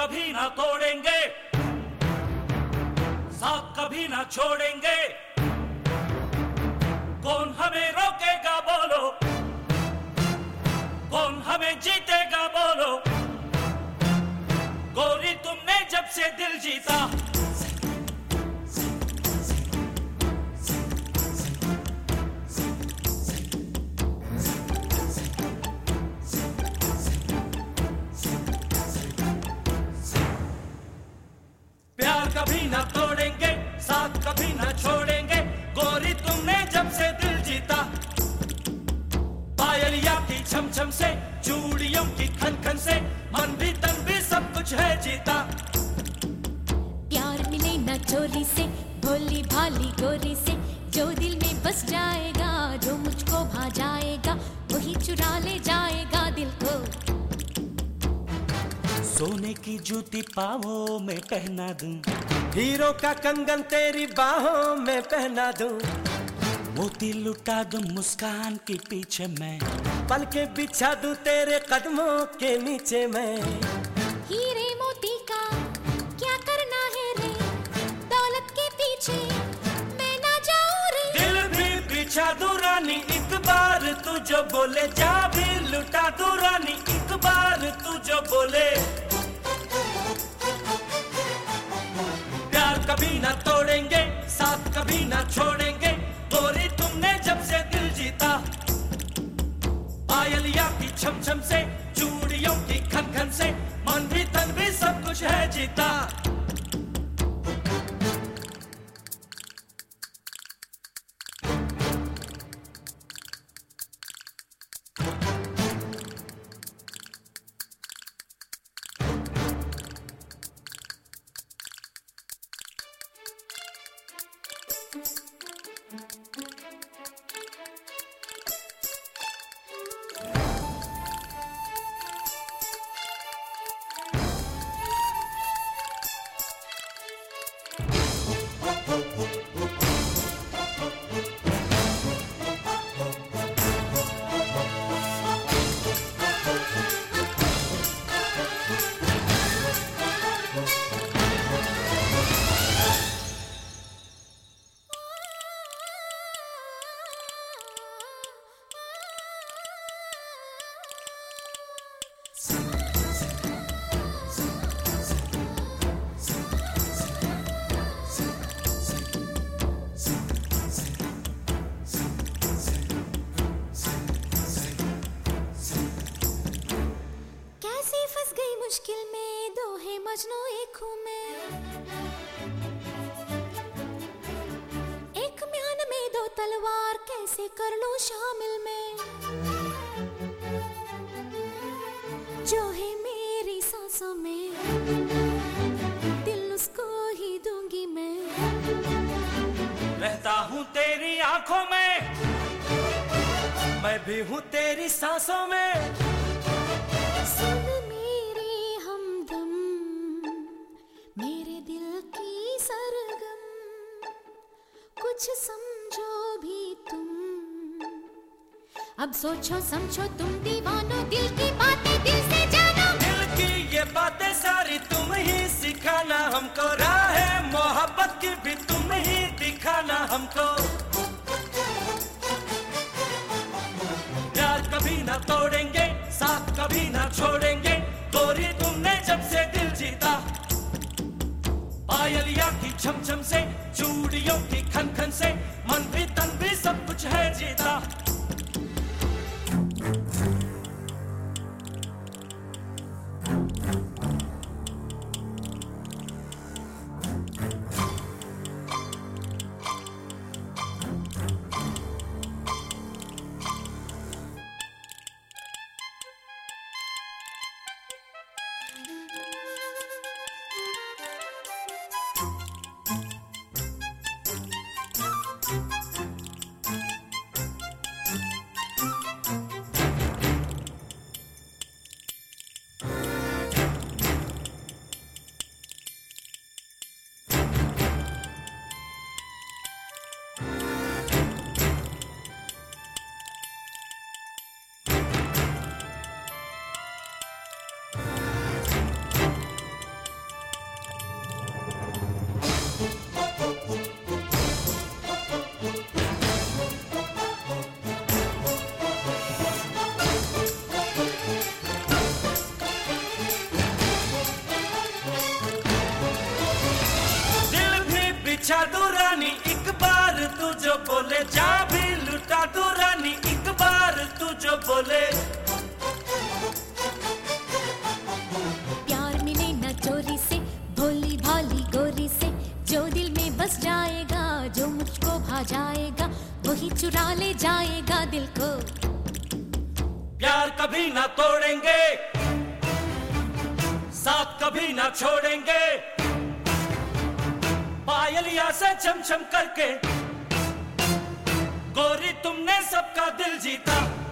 कभी ना तोड़ेंगे, साथ कभी ना छोड़ेंगे, कौन हमें रोकेगा बोलो, कौन हमें जीतेगा बोलो, गोरी तुमने जब से दिल जीता, प्यार कभी ना तोड़ेंगे, साथ कभी ना छोड़ेंगे, गोरी तुमने जब से दिल जीता, पायलिया की छम छम से, चूड़ियों की खन खन से, मन भी तन भी सब कुछ है जीता। प्यार मिले ना चोरी से, भोली भाली गोरी से, जो दिल में बस जाएगा, जो मुझको भा जाएगा, वही चुरा ले जाएगा दिल को। सोने की जूती पाँवों में पहना दूं, हीरो का कंगन तेरी बाहों में पहना दूं, मोती लुटा दूं मुस्कान के पीछे मैं, पलके बिछा दूं तेरे कदमों के नीचे मैं। हीरे मोती का क्या करना है रे, दौलत के पीछे मैं ना जाऊं रे। दिल भी बिछा दूं रानी एक बार तू जो बोले, जा भी लुटा दूं रानी एक बार तू जो बोले। प्यार कभी ना तोड़ेंगे, साथ कभी ना छोड़ेंगे, गोरी तुमने जब से दिल जीता, पायलिया की छम छम से, चूड़ियों की खन खन से, मन भी तन भी सब कुछ है जीता। मुश्किल में दो है मजनू एक हूँ मैं, एक म्यान में दो तलवार कैसे कर लूं शामिल मैं, जो है मेरी सांसों में दिल उसको ही दूंगी मैं। रहता हूँ तेरी आंखों में, मैं भी हूँ तेरी सांसों में। सुन मेरी हमदम, मेरे दिल की सरगम, कुछ समझो भी तुम, अब सोचो समझो तुम दीवानो, दिल की बातें दिल से जानो। दिल की ये बातें सारी तुम ही सिखाना हमको, राह मोहब्बत की भी तुम ही दिखाना हमको। प्यार कभी ना तोड़ेंगे, साथ कभी ना छोड़ेंगे, गोरी तुमने जब से दिल जीता, पायलिया की छम छम से, चूड़ियों की खन खन से, मन भी तन भी सब कुछ है जीता। बिछा दूं रानी एक बार तू जो बोले, जा भी लुटा दूं रानी एक बार तू जो बोले। प्यार मिले न चोरी से, भोली भाली गोरी से, जो दिल में बस जाएगा, जो मुझको भा जाएगा, वही चुरा ले जाएगा दिल को। प्यार कभी ना तोड़ेंगे, साथ कभी ना छोड़ेंगे, पायलिया से छम छम करके गोरी तुमने सबका दिल जीता।